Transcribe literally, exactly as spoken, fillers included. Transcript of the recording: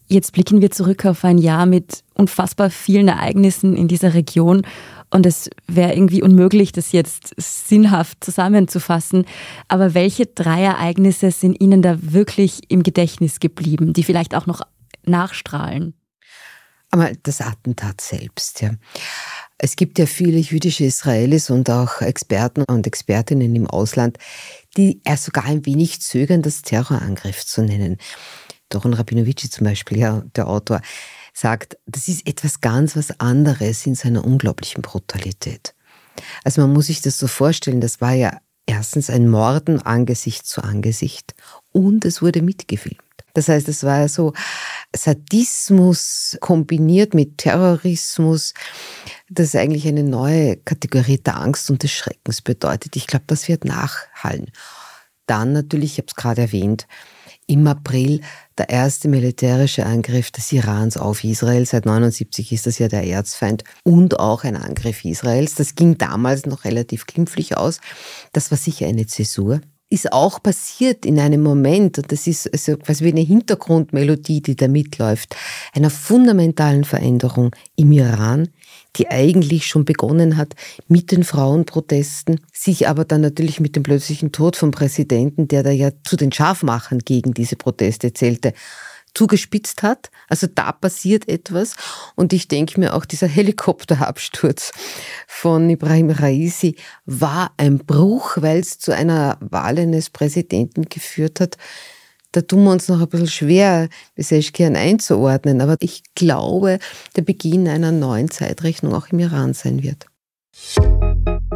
Jetzt blicken wir zurück auf ein Jahr mit unfassbar vielen Ereignissen in dieser Region und es wäre irgendwie unmöglich, das jetzt sinnhaft zusammenzufassen. Aber welche drei Ereignisse sind Ihnen da wirklich im Gedächtnis geblieben, die vielleicht auch noch nachstrahlen? Aber das Attentat selbst, ja. Es gibt ja viele jüdische Israelis und auch Experten und Expertinnen im Ausland, die erst sogar ein wenig zögern, das Terrorangriff zu nennen. Doron Rabinowitschi zum Beispiel, ja, der Autor, sagt, das ist etwas ganz was anderes in seiner unglaublichen Brutalität. Also man muss sich das so vorstellen, das war ja erstens ein Morden Angesicht zu Angesicht und es wurde mitgefilmt. Das heißt, es war ja so Sadismus kombiniert mit Terrorismus, das eigentlich eine neue Kategorie der Angst und des Schreckens bedeutet. Ich glaube, das wird nachhallen. Dann natürlich, ich habe es gerade erwähnt, im April der erste militärische Angriff des Irans auf Israel. Seit neunundsiebzig ist das ja der Erzfeind und auch ein Angriff Israels. Das ging damals noch relativ glimpflich aus. Das war sicher eine Zäsur. Ist auch passiert in einem Moment, und das ist also quasi wie eine Hintergrundmelodie, die da mitläuft, einer fundamentalen Veränderung im Iran, die eigentlich schon begonnen hat mit den Frauenprotesten, sich aber dann natürlich mit dem plötzlichen Tod vom Präsidenten, der da ja zu den Scharfmachern gegen diese Proteste zählte, zugespitzt hat. Also da passiert etwas. Und ich denke mir auch, dieser Helikopterabsturz von Ibrahim Raisi war ein Bruch, weil es zu einer Wahl eines Präsidenten geführt hat. Da tun wir uns noch ein bisschen schwer, Pezeshkian einzuordnen. Aber ich glaube, der Beginn einer neuen Zeitrechnung auch im Iran sein wird.